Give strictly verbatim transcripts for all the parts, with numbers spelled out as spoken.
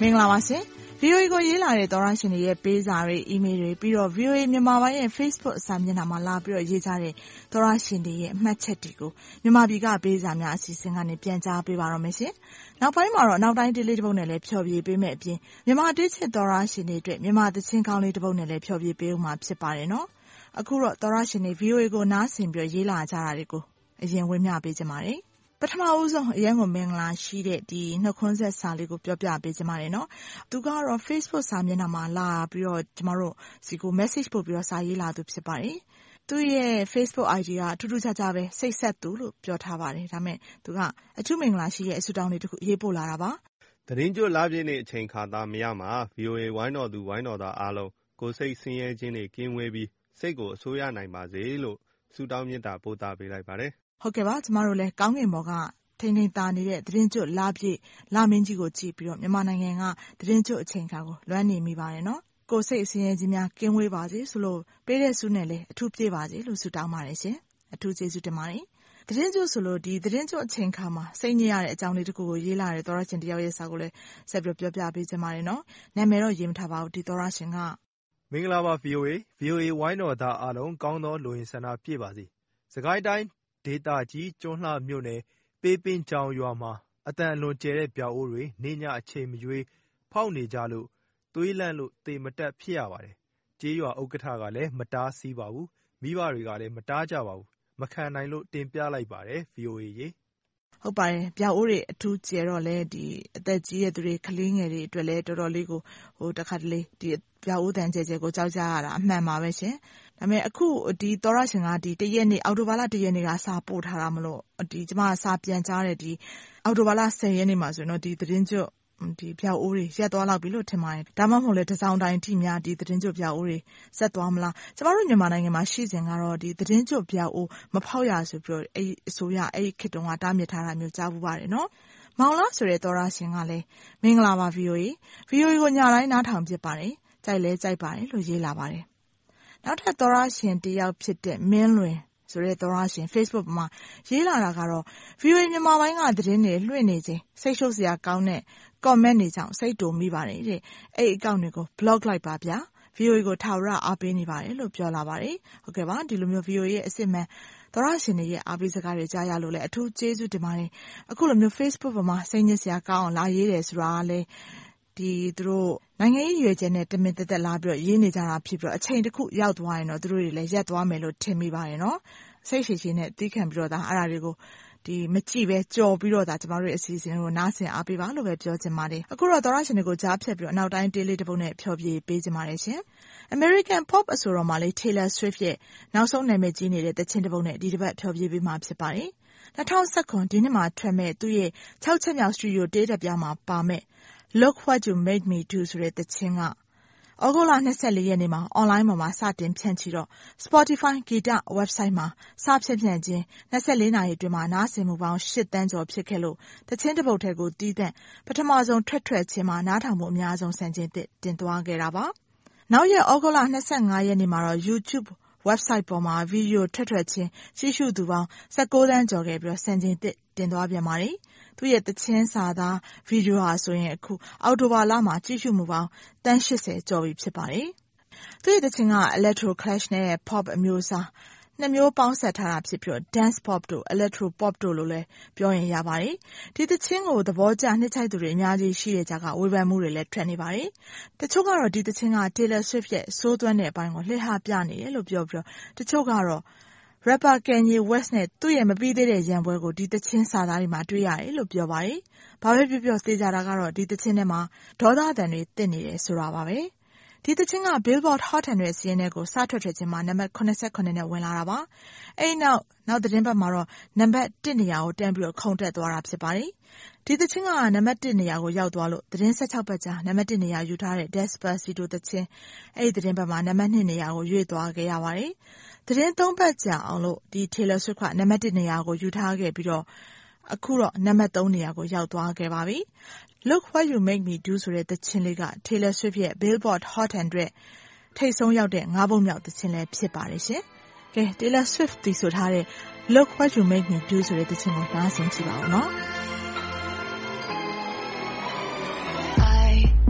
မင်္ဂလာပါရှင် ဗီအိုအေ ကိုရေးလာတဲ့သောရရှင်တွေရဲ့ပေးစာတွေအီးမေးလ်တွေပြီးတော့ ဗီအိုအေ မြန်မာပိုင်းရဲ့ Facebook စာမျက်နှာမှာလာပြီးတော့ရေးကြတဲ့သောရရှင်တွေရဲ့အမှတ်ချက်တွေကိုမြန်မာပြည်ကပေးစာများအစီအစဉ်ကနေပြန်ကြားပေးပါတော့မယ်ရှင်နောက်ပိုင်းမှာတော့နောက်တိုင်း daily တစ်ပုဒ်နဲ့လည်းဖြောပြပေးမယ်အပြင်မြန်မာတိချစ်သောရရှင်တွေအတွက်မြန်မာသချင်းကောင်းလေးတစ်ပုဒ်နဲ့လည်းဖြောပြပေးဦးမှာဖြစ်ပါတယ်နော်အခုတော့သောရရှင်တွေ ဗီအိုအေ ကိုနားဆင်ပြီးရေးလာကြတာတွေကိုအရင်ဝင်မျှပေးကြပါမယ်ပထမဦးဆုံးအရင်ကမင်္ဂလာရှိတဲ့ဒီနှုတ်ခွန်းဆက်စာလေးကိုပြောပြပေးကြပါမယ်နော်သူကတော့ Facebook စာမျက်နှာမှာလာပြီးတော့ကျမတို့စီကို message ပို့ပြီးတော့စာရေးလာသူဖြစ်ပါတယ်သူရဲ့ Facebook အိုင်ဒီ ကအထူးထူးခြားခြားပဲစိတ်ဆက်သူလို့ပြောထားပါတယ်ဒါမဲ့သူကအထူးမင်္ဂလာရှိရဲ့အဆူတောင်းလေးတစ်ခုရေးပို့လာတာပါသတင်းကြွလာပြည့်နေအချိန်ခါသားမရမှာ ဗီအိုအေ ဝိုင်းတော်သူဝိုင်းတော်သားအားလုံးကိုစိတ်ဆင်းရဲခြင်းတွေကင်းဝေးပြီးစိတ်ကိုအစိုးရနိုင်ပါစေလို့ဆုတောင်းမေတ္တာပို့သပေးလိုက်ပါတယ်ဟုတ်ကဲ့ပါကျမတို့လည်းကောင်းကင်ဘော်ကထိန်ထိန်တာနေတဲ့သတင်းကျွတ်လာပြည့်လာမင်းကြီးကိုကြည့်ပြီးတော့မြန်မာနိုင်ငံကသတင်းကျွတ်အချိန်ခါကိုလွမ်းနေမိပါတယ်နော်ကိုစိတ်အစင်းရဲကြီးများကင်းဝေးပါစေဆိုလို့ပေးတဲ့ဆုနဲ့လည်းအထူးပြေပါစေလို့ဆုတောင်းပါတယ်ရှင်အထူးကျေးဇူးတင်ပါတယ်သတင်းကျွတ်ဆိုလို့ဒီသတင်းကျွတ်အချိန်ခါမှာစိတ်ညစ်ရတဲ့အကြောင်းလေးတစ်ခုကိုရေးလာတဲ့သောရရှင်တယောက်ရဲ့စာကိုလည်းဆက်ပြီးပြောပြပေးချင်ပါတယ်နော်နာမည်တော့ရေးမထားပါဘူးဒီသောရရှင်ကမင်္ဂလာပါ ဗီအိုအေ ဗီအိုအေ ဝိုင်းတော်သားအားလုံးကောင်းသောလူရင်ဆန္ဒပြည့်ပါစေစကိုင်းတိုင်းဒေသကြီးကျွန်းလှမြို့နယ်ပေးပင်ချောင်ရွာမှာအတန်အလွန်ကျဲတဲ့ပြောက်အိုးတွေနေညအချိန်မရွေးဖောက်နေကြလို့သွေးလန့်လို့တေမတက်ဖြစ်ရပါတယ်ကြေးရွာဥက္ကဋ္ဌကလည်းမတားဆီးပါဘူးမိဘတွေကလည်းမတားကြပါဘူးမခံနိုင်လို့တင်ပြလိုက်ပါတယ် ဗီအိုအေ ရေဟုတ်ပါတယ်ပြောက်အိုးတွေအထူးကျဲတော့လဲဒီအသက်ကြီးတဲ့သူတွေကလေးငယ်တွေအတွက်လဲတော်တော်လေးကိုဟိုတစ်ခါတလေဒီပြောက်အိုးတန်ကျဲကျဲကိုကြောက်ကြရတာအမှန်ပါပဲရှင်ဒါပေမဲ့အခုဒီသောရရှင်ကဒီတရက်နေ့အော်တိုဘာလတရက်နေ့ကစာပို့ထားတာမလို့ဒီကျမစာပြန်ကြားတဲ့ဒီအော်တိုဘာလဆယ်ရက်နေ့မှာဆိုရင်တော့ဒီသတင်းကျွတ်ဒီပြောက်အိုးတွေရက်သွားလောက်ပြီလို့ထင်ပါတယ်ဒါမှမဟုတ်လဲတစောင်းတိုင်းထိများဒီသတင်းကျွတ်ပြောက်အိုးတွေဆက်သွားမလားကျမတို့မြန်မာနိုင်ငံမှာရှိစဉ်ကတော့ဒီသတင်းကျွတ်ပြောက်အိုးမဖောက်ရဆိုပြီးတော့အဲ့အစိုးရအဲ့ခေတ်တုန်းကတားမြစ်ထားတာမျိုးကြားဘူးပါတယ်နော်မောင်လားဆိုတဲ့သောရရှင်ကလည်းမင်္ဂလာပါ ဗီအိုအေ ဗီအိုအေ ကိုညတိုင်းနားထောင်ဖြစ်ပါတယ်ကြိုက်လဲကြိုက်ပါတယ်လို့ရေးလာပါတယ်နောက်ထပ်သောရရှင်တယောက်ဖြစ်တဲ့မင်းလွင်ဆိုတဲ့သောရရှင် Facebook မှာရေးလာတာကတော့ ဗီအိုအေ မြန်မာပိုင်းကသတင်းတွေလွှင့်နေခြင်းစိတ်ရှုပ်စရာကောင်းတဲ့ comment တွေကြောင့်စိတ်တူမိပါတယ်တဲ့အဲ့အကောင့်တွေကို block လိုက်ပါဗျာ ဗီအိုအေ ကိုထာဝရအားပေးနေပါတယ်လို့ပြောလာပါတယ်ဟုတ်ကဲ့ပါဒီလိုမျိုး ဗီအိုအေ ရဲ့အစစ်မှန်သောရရှင်တွေရဲ့အားပေးစကားတွေကြားရလို့လည်းအထူးကျေးဇူးတင်ပါတယ်အခုလိုမျိုး Facebook ပေါ်မှာစိတ်ညစ်စရာကောင်းအောင်လာရေးတယ်ဆိုတာကလည်းဒီသူတို့နိုင်ငံရေးရွေးချယ်နဲ့တမင်သက်သက်လာပြီးတော့ရေးနေကြတာဖြစ်ပြီးတော့အချိန်တစ်ခုရောက်သွားရင်တော့သူတို့တွေလည်းရက်သွားမယ်လို့ထင်မိပါတယ်နော်စိတ်ရှိရှိနဲ့သိခံပြီးတော့ဒါအဲ့ဒါတွေကိုဒီမကြည့်ပဲကြော်ပြီးတော့ဒါကျမတို့ရဲ့အစီအစဉ်ကိုနားဆင်အားပေးပါလို့ပဲပြောချင်ပါတယ်အခုတော့သောရရှင်တွေကိုကြားဖြတ်ပြီးတော့နောက်တိုင်း daily တစ်ပုဒ်နဲ့ဖြောပြပေးချင်ပါတယ်ရှင် American Pop အဆိုတော်မှာလေး Taylor Swift ရဲ့နောက်ဆုံးနာမည်ကြီးနေတဲ့သချင်းတစ်ပုဒ်နဲ့ဒီတစ်ပတ်ဖြောပြပေးမှာဖြစ်ပါတယ်၂၀၁၇ဒီနှစ်မှာထွက်မဲ့သူ့ရဲ့၆ချက်မြောက်စတူဒီယိုတေးတက်ပြမှာပါမဲ့Look What You Made Me Do ဆိုတဲ့သချင်းကဩဂုတ်လ၂၄ရက်နေ့မှာ online ပေါ်မှာစတင်ဖြန့်ချီတော့ Spotify ဂီတ website မှာစဖြန့်ဖြန့်ခြင်း၂၄နာရီအတွင်းမှာနားဆင်မှုပေါင်း၈သန်းကျော်ဖြစ်ခဲ့လို့သချင်းတစ်ပုဒ်ထဲကိုတီးသန့်ပထမဆုံးထွက်ထွက်ချင်းမှာနားထောင်မှုအများဆုံးစံချိန်တင်သွားခဲ့တာပါနောက်ရက်ဩဂုတ်လ၂၅ရက်နေ့မှာတော့ YouTube website ပေါ်မှာဗီဒီယိုထွက်ထွက်ချင်းကြည့်ရှုသူပေါင်း၁၉သန်းကျော်ခဲ့ပြီးတော့စံချိန်တင်သွားပြန်ပါတယ်သူ့ရဲ့သချင်းစာသားဗီဒီယိုဟာဆိုရင်အခုအောက်တိုဘာလမှာကြည့်ရှုမှုပေါင်းတန်း၈၀ကျော်ပြီဖြစ်ပါတယ်သူ့ရဲ့သချင်းက Electro Clash နဲ့ Pop အမျိုးအစားနှစ်မျိုးပေါင်းဆက်ထားတာဖြစ်ပြီးတော့ Dance Pop တို့ Electro Pop တို့လို့လည်းပြောရင်ရပါတယ်ဒီသချင်းကိုသဘောကျနှစ်ချိုက်သူတွေအများကြီးရှိတဲ့ကြားကဝေဖန်မှုတွေလည်းထွက်နေပါတယ်တချို့ကတော့ဒီသချင်းက Taylor Swift ရဲ့စိုးသွမ်းတဲ့အပိုင်းကိုလှည့်ဟပြနေတယ်လို့ပြောပြီးတော့တချို့ကတော့rapper Kanye West နဲ့သူ့ရဲ့မပြီးသေးတဲ့ရန်ပွဲကိုဒီသချင်းစာသားတွေမှာတွေ့ရတယ်လို့ပြောပါတယ်။ဘာပဲပြောပြောသိကြတာကတော့ဒီသချင်းထဲမှာဒေါသအသံတွေတက်နေတယ်ဆိုတာပါပဲ။ဒီသချင်းက Billboard Hot ဟန်ဒရက်စီးရင်တွေကိုစထွက်ထွက်ချင်းမှာနံပါတ်၇၇နဲ့ဝင်လာတာပါ။အဲဒီနောက်နောက်သတင်းပတ်မှာတော့နံပါတ်၁နေရာကိုတန်းပြီးတော့ခုန်တက်သွားတာဖြစ်ပါတယ်။ဒီသချင်းကနံပါတ်၁နေရာကိုရောက်သွားလို့သတင်း၁၆ပတ်ကြာနံပါတ်၁နေရာယူထားတဲ့ Despacito သချင်းအဲဒီသတင်းပတ်မှာနံပါတ်၂နေရာကိုရွေ့သွားခဲ့ရပါတယ်။သတင်းသုံးပတ်ကြာအောင်လို့ဒီ Taylor Swift ကနံပါတ်၁နေရာကိုယူထားခဲ့ပြီးတော့အခုတော့နံပါတ်၃နေရာကိုရောက်သွားခဲ့ပါပြီ။ Look What You Make Me Do ဆိုတဲ့သချင်းလေးက Taylor Swift ရဲ့ Billboard Hot ဟန်ဒရက်ထိပ်ဆုံးရောက်တဲ့ငါးပုတ်မြောက်သချင်းလည်းဖြစ်ပါတယ်ရှင်။ကဲ Taylor Swift တီဆိုထားတဲ့ Look What You Make Me Do ဆိုတဲ့သချင်းကိုနားဆင်ကြည့်ပါဦးနော်။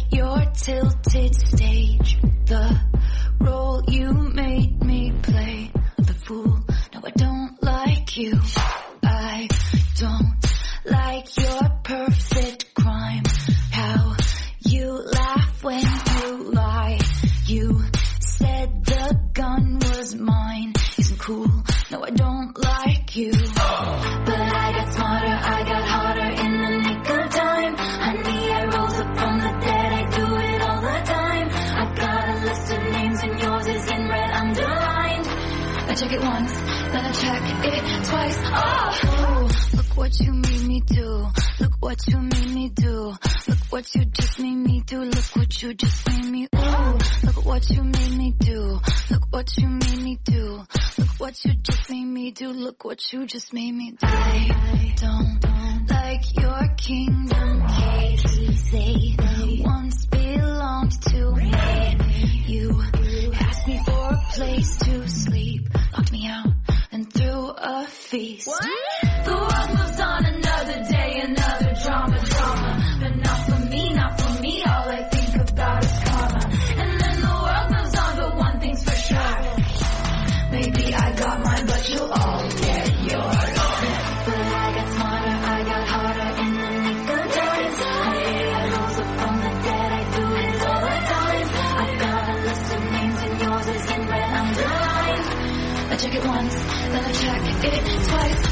your tilted stage. The role you made me play, the fool. No, I don't like you. I don't like your perfect crime. How you laugh when you lie. You said the gun was mine. Isn't cool. No, I don't like you. But I got smarter, I got harder in the nick of time. Honey, I rose up from the dead, I do it all the time. I got a list of names and yours is in red underlined. I check it once, then I check it twice. Oh, look what you made me do. Look what you made me do. Look what you just made me do. Look what you just made me. Ooh, look what you made me do. Look what you made me do. Look what you just made me do. Look what you just made me do. I don't like your kingdom keys. They once belonged to me. You asked me for a place to sleep, locked me out and threw a feast. What? The world moves on, another day, another drama, drama. But not for me, not for me. All I think about is karma. And then the world moves on, but one thing's for sure. Maybe I got mine, but you'll all get yours. But I got smarter, I got harder in the nick of time. Hey, I rose up from the dead, I do it all the time. I got a list of names and yours is in red underlined. I check it once, then I check it twice.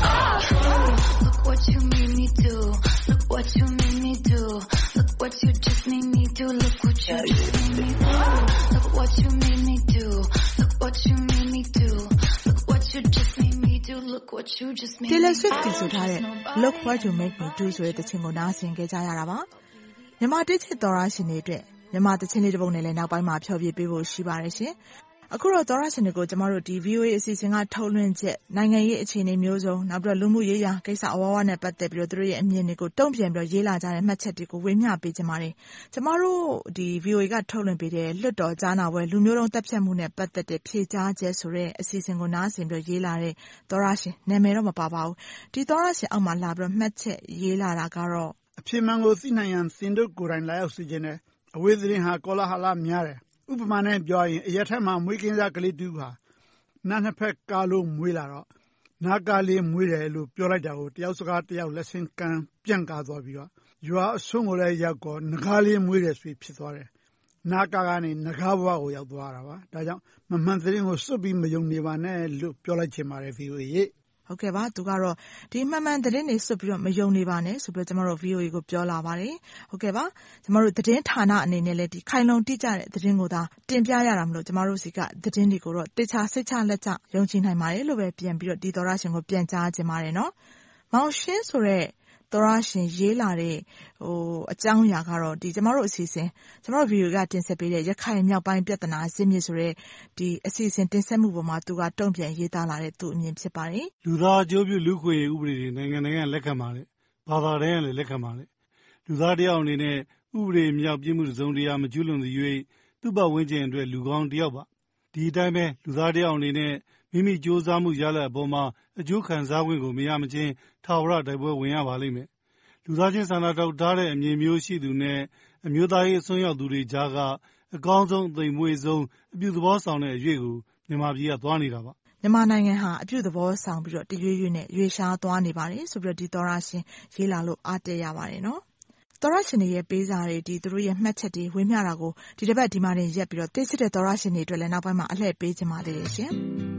Oh, look what you made me do. Look what you made me do. Look what you just made me do. Look what you just made me do. Look what you made me do. Look what you made me do. Look what you just made me do. Look what you just made me do. Taylor Swift ဆိုထားတဲ့ Look What You Make Me Do ဆိုတဲ့တခြင်းကိုနားဆင်ကြရတာပါ။မြန်မာတစ်ချက်တော်ရရှင်တွေအတွက်မြန်မာတခြင်းလေးတစ်ပုဒ်နဲ့လည်းနောက်ပိုင်းမှာဖျော်ဖြေပေးဖို့ရှိပါတယ်ရှင်။အခုတော့တော်ရရှင်တွေကိုကျမတို့ဒီ V O A အစီအစဉ်ကထုတ်လွှင့်ချက်နိုင်ငံရေးအခြေအနေမျိုးစုံနောက်ပြီးတော့လူမှုရေးရာကိစ္စအဝဝနဲ့ပတ်သက်ပြီးတော့သူတို့ရဲ့အမြင်တွေကိုတုံ့ပြန်ပြီးတော့ရေးလာကြတဲ့မှတ်ချက်တွေကိုဝေမျှပေးကြပါတယ်။ကျမတို့ဒီ V O A ကထုတ်လွှင့်ပေးတဲ့လွတ်တော်ကြားနာပွဲလူမျိုးတုံးတပ်ဖြတ်မှုနဲ့ပတ်သက်တဲ့ဖြေကြားချက်ဆိုတဲ့အစီအစဉ်ကိုနားဆင်ပြီးတော့ရေးလာတဲ့တော်ရရှင်နာမည်တော့မပါပါဘူး။ဒီတော်ရရှင်အောက်မှာလာပြီးတော့မှတ်ချက်ရေးလာတာကတော့အဖြစ်မှန်ကိုသိနိုင်ရန်စင်တို့ကိုယ်တိုင်လာရောက်စီခြင်းနဲ့အဝေးသတင်းဟာကောလာဟလများတယ်။ဥပမာနဲ့ပြောရင်အရက်ထက်မှမွေးကင်းစားကလေးတူဟာနားနှစ်ဖက်ကားလို့မွေးလာတော့နားကားလေးမွေးတယ်လို့ပြောလိုက်တာကိုတယောက်စကားတယောက်လက်ဆင့်ကမ်းပြန့်ကားသွားပြီးတော့ရွာအဆုံးကိုလည်းရောက်တော့ငကားလေးမွေးတယ်ဆိုဖြစ်သွားတယ်။နားကားကနေငကားဘဝကိုရောက်သွားတာပါ။ဒါကြောင့်မမှန်သတင်းကိုစွတ်ပြီးမယုံနေပါနဲ့လို့ပြောလိုက်ချင်ပါတယ် V O A ရဲ့ဟုတ်ကဲ့ပါသူကတော့ဒီမှန်မှန်သတင်းတွေစွတ်ပြီးတော့မယုံနေပါနဲ့ဆိုပြီးတော့ကျမတို့ V O A ကိုပြောလာပါတယ်ဟုတ်ကဲ့ပါကျမတို့သတင်းဌာနအနေနဲ့လည်းဒီခိုင်လုံတိကျတဲ့သတင်းကိုသာတင်ပြရတာမလို့ကျမတို့စီကသတင်းတွေကိုတော့တေချာစိတ်ချလက်ချယုံကြည်နိုင်ပါတယ်လို့ပဲပြန်ပြီးတော့ဒီသောရရှင်ကိုပြန်ကြားခြင်းပါတယ်နော်မောင်ရှင်းဆိုတဲ့သောရရှင်ရေးလာတဲ့ဟိုအကြောင်းအရာကတော့ဒီကျမတို့အစီအစဉ်ကျမတို့ video ကတင်ဆက်ပေးတဲ့ရခိုင်မြောက်ပိုင်းပြဿနာအစစ်မြစ်ဆိုတဲ့ဒီအစီအစဉ်တင်ဆက်မှုပေါ်မှာသူကတုံ့ပြန်ရေးသားလာတဲ့သူအမြင်ဖြစ်ပါတယ်လူသားအကျိုးပြုလူခွေဥပဒေတွေနိုင်ငံနိုင်ငံလက်ခံပါလေဘာသာတိုင်းကလည်းလက်ခံပါလေလူသားတယောက်အနေနဲ့ဥပဒေမြောက်ပြမှုစုံတရားမကျူးလွန်သရွေ့သူ့ဘဝဝင်ခြင်းအတွက်လူကောင်းတယောက်ပါဒီအတိုင်းပဲလူသားတယောက်အနေနဲ့မိမိကြိုးစားမှုရလဒ်အပေါ်မှာအကျိုးခံစားခွင့်ကိုမရမချင်းထာဝရတိုက်ပွဲဝင်ရပါလိမ့်မယ်လူသားချင်းစာနာထောက်ထားတဲ့အမြင်မျိုးရှိသူနဲ့အမျိုးသားရေးအစွန်းရောက်သူတွေကြားကအကောင်းဆုံးအသိမွေးဆုံးအပြုသဘောဆောင်တဲ့အရွေ့ကိုမြန်မာပြည်ကသွားနေတာပါမြန်မာနိုင်ငံဟာအပြုသဘောဆောင်ပြီးတော့တရွေ့ရွေ့နဲ့ရွေ့ရှားသွားနေပါတယ်ဆိုပြီးတော့ဒီသောရရှင်ရေးလာလို့အားတက်ရပါတယ်နော်သောရရှင်တွေရဲ့ပေးစာတွေဒီသူတို့ရဲ့မှတ်ချက်တွေဝေမျှတာကိုဒီတစ်ပတ်ဒီမှာနေရက်ပြီးတော့သိစစ်တဲ့သောရရှင်တွေအတွက်လည်းနောက်ပိုင်းမှာအလှည့်ပေးခြင်းပါသေးတယ်ရှင်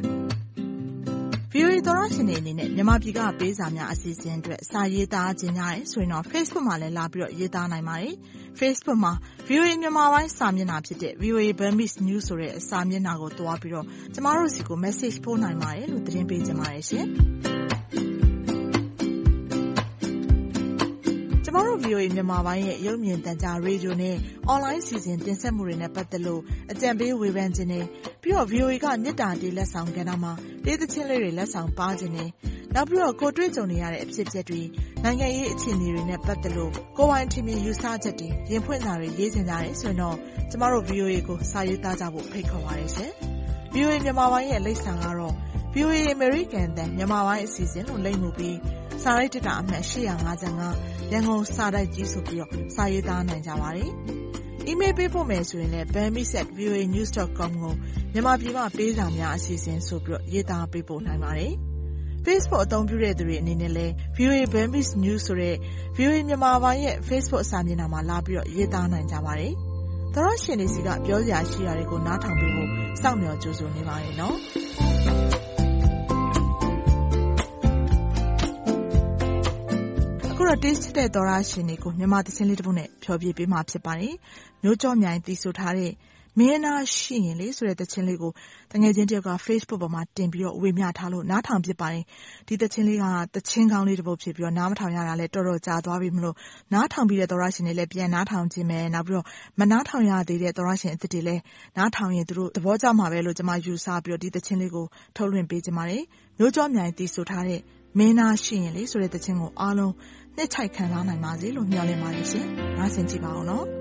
V O A သောရရှင်တွေအနေနဲ့မြန်မာပြည်ကပေးစာများအစီအစဉ်အတွက်စာရေးသားခြင်းများတယ်ဆိုရင်တော့ Facebook မှာလည်းလာပြီးတော့ရေးသားနိုင်ပါတယ်။ Facebook မှာ V O A မြန်မာပိုင်းစာမျက်နှာဖြစ်တဲ့ V O A Burmese News ဆိုတဲ့စာမျက်နှာကိုတွားပြီးတော့ကျမတို့စီကို message ပို့နိုင်ပါတယ်လို့သတင်းပေးခြင်းပါတယ်ရှင်။ကျမတို့ V O A မြန်မာပိုင်းရဲ့ရုပ်မြင်သံကြားရေဒီယိုနဲ့ online စီစဉ်တင်ဆက်မှုတွေနဲ့ပတ်သက်လို့အကြံပေးဝေဖန်ခြင်းနဲ့ပြီးတော့ V O A ကမြစ်တာတေးလက်ဆောင်ကဏ္ဍမှာတေးသချင်းလေးတွေလက်ဆောင်ပါခြင်းနဲ့နောက်ပြီးတော့ကိုတွေ့ကြုံနေရတဲ့အဖြစ်အပျက်တွေနိုင်ငံရေးအခြေအနေတွေနဲ့ပတ်သက်လို့ကိုယ်ပိုင်ထင်မြင်ယူဆချက်တွေရင်ဖွင့်စာတွေရေးချင်ကြတယ်ဆိုရင်တော့ကျမတို့ V O A ကိုစာရေးသားကြဖို့ဖိတ်ခေါ်ပါတယ်ရှင်။ V O A မြန်မာပိုင်းရဲ့လိပ်စာကတော့ V O A American တန်မြန်မာပိုင်းအစီအစဉ်လို့လိပ်မှုပြီးစာရိုက်တက်တာအမှတ်၈၅၅ရန်ကုန်စာတိုက်ကြီးဆိုပြီးတော့စာရေးသားနိုင်ကြပါတယ်။ email ပေးဖို့မယ်ဆိုရင်လည်း burmese at v o a news dot com ကိုမြန်မာပြည်မှာပေးစာများအစီအစဉ်ဆိုပြီးရေးသားပေးပို့နိုင်ပါတယ်။ Facebook အသုံးပြုတဲ့သူတွေအနေနဲ့လည်း V O A Burmese News ဆိုတဲ့ V O A မြန်မာပိုင်းရဲ့ Facebook စာမျက်နှာမှာလာပြီးတော့ရေးသားနိုင်ကြပါတယ်။သောရရှင်တွေစီကပြောစရာရှိတာတွေကိုနားထောင်ပေးဖို့စောင့်မျှော်ကြိုဆိုနေပါတယ်နော်။အခုတော့ taste တဲ့သောရရှင်တွေကိုမြန်မာသချင်းလေးတစ်ပုဒ်နဲ့ဖျော်ဖြေပေးမှာဖြစ်ပါတယ်။မျိုးကြောမြိုင်တီးဆိုထားတဲ့မင်းနာရှိရင်လေဆိုတဲ့သချင်းလေးကိုတငယ်ချင်းတယောက်က Facebook ပေါ်မှာတင်ပြီးတော့ဝေမျှထားလို့နားထောင်ဖြစ်ပါတယ်။ဒီသချင်းလေးကသချင်းကောင်းလေးတစ်ပုဒ်ဖြစ်ပြီးတော့နားမထောင်ရတာလည်းတော်တော်ကြာသွားပြီမလို့နားထောင်ပြီးတဲ့သောရရှင်တွေလည်းပြန်နားထောင်ခြင်းပဲနောက်ပြီးတော့မနားထောင်ရသေးတဲ့သောရရှင်အသစ်တွေလည်းနားထောင်ရင်သူတို့သဘောကျမှာပဲလို့ကျွန်မယူဆပြီးတော့ဒီသချင်းလေးကိုထုတ်လွှင့်ပေးကြပါတယ်။မျိုးကြောမြိုင်တီးဆိုထားတဲ့မင်းနာရှိရင်လေဆိုတဲ့သချင်းကိုအားလုံးနှစ်ချိုက်ခံစားနိုင်ပါစေလို့မျှော်လင့်ပါတယ်ရှင်။နားဆင်ကြည့်ပါဦးနော်။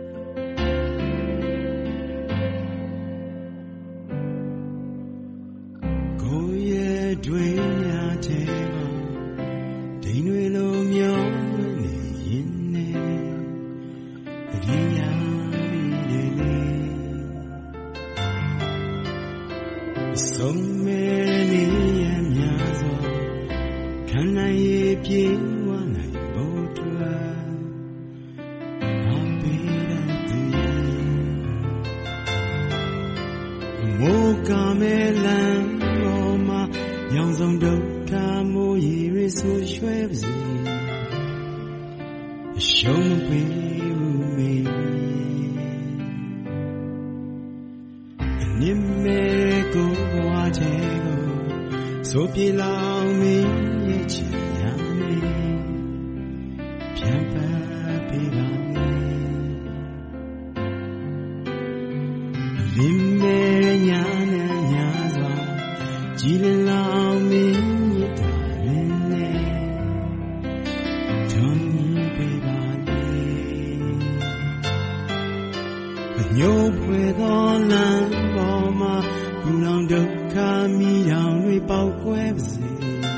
တွေများတဲ့မှာဒိန်တွေလိုမျောနေရင်နဲ့တတိယလေလေဆုံးမဲ့နေရများစွာခံနိုင်ရပြေဝနိုင်ဖို့အတွက်အပေတဲ့သူမိုးကမဲလမ်းရောင်စုံဒုက္ခမိုးရီရဆူရွှဲပါစေအရှုံးပေးမှုမေအနစ်မဲ့ကိုဘဝချေကိုဆိုပြေလောင်မင်းရဲ့ချစ်ရမေပြန်ပတ်ပေးပါမယ်အလင်းမဲ့ညာနဲ့ညာစွာကြည်လင်လောင်မင်းမြတ်တာရင်နဲ့ထုံးပေးပါလေအညို့ဖွယ်သောလမ်းပေါ်မှာဘူလောင်ဒုက္ခမီးတောင်တွေပေါက်ကွဲပါစေ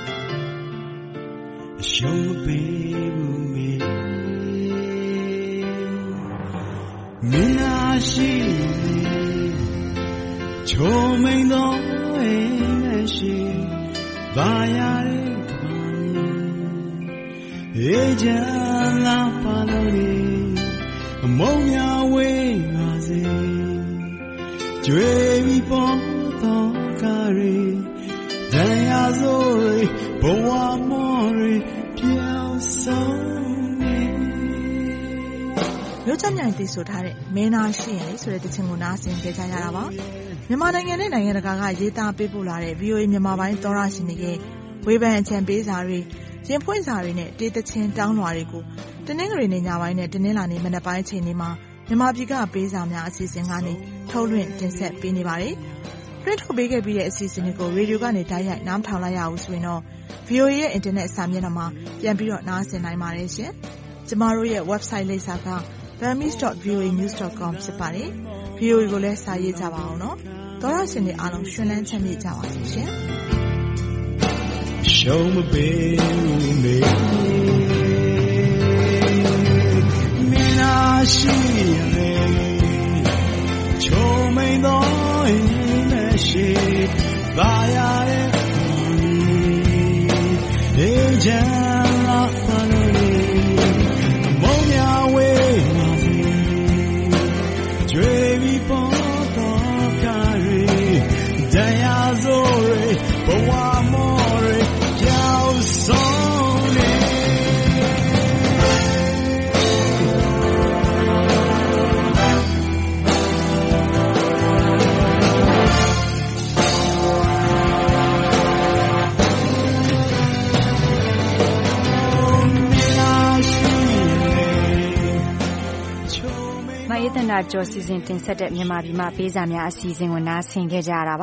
အရှုံးပေးဘူးမေမင်းနာရှိလေချုံမိန်သောရှိဘာရတဲ့ကမ္ဘာအေးချမ်းလာပါလို့နေအမုံများဝေးပါစေကြွေပြီးပေါ်တော့ကားရီဒဏ်ရာဆိုးရီဘဝမော်ရီပြောင်းဆုံးနေမျိုးချက်မြိုင်တီးဆိုထားတဲ့မင်းနာရှိရင်လေဆိုတဲ့တခြင်းကိုနားဆင်ကြကြရတာပါမြန်မာနိုင်ငံနဲ့နိုင်ငံတကာကရေးသားပေးပို့လာတဲ့ V O A မြန်မာပိုင်းသောရရှင်တွေရဲ့ဝေဖန်အကြံပေးစာတွေရင်ဖွင့်စာတွေနဲ့တေးသချင်းတောင်းလွှာတွေကိုတနင်္ဂနွေနေ့ညပိုင်းနဲ့တနင်္လာနေ့မနက်ပိုင်းအချိန်တွေမှာမြန်မာပြည်ကပေးစာများအစီအစဉ်ကနေထုတ်လွှင့်တင်ဆက်ပေးနေပါတယ်။လွှင့်ထုတ်ပေးခဲ့ပြီးတဲ့အစီအစဉ်တွေကိုရေဒီယိုကနေတိုက်ရိုက်နားထောင်လိုက်ရအောင်ဆိုရင်တော့ V O A ရဲ့အင်တာနက်စာမျက်နှာမှာပြန်ပြီးတော့နားဆင်နိုင်ပါတယ်ရှင်။ကျမတို့ရဲ့ website လိပ်စာက burmese dot v o a news dot com ဖြစ်ပါတယ်။ V O A ကိုလည်းစာရေးကြပါအောင်နော်။သောရရှင်တွေအားလုံးရှင်လန်းချမ်းမြေ့ကြပါစေရှင်။ Show me baby Mina shi le Chow me do in shi ba ya de Hey jan la pa lo ni Mo mya we ma si Jwe bi po to ka ri Dan ya zo re Bo wa mo re Yao song le Mai သန္တာကျော်စီစဉ်တင်ဆက်တဲ့မြန်မာပြည်မှာပေးစာများအစီအစဉ်ကိုနားဆင်ခဲ့ကြရတာပါ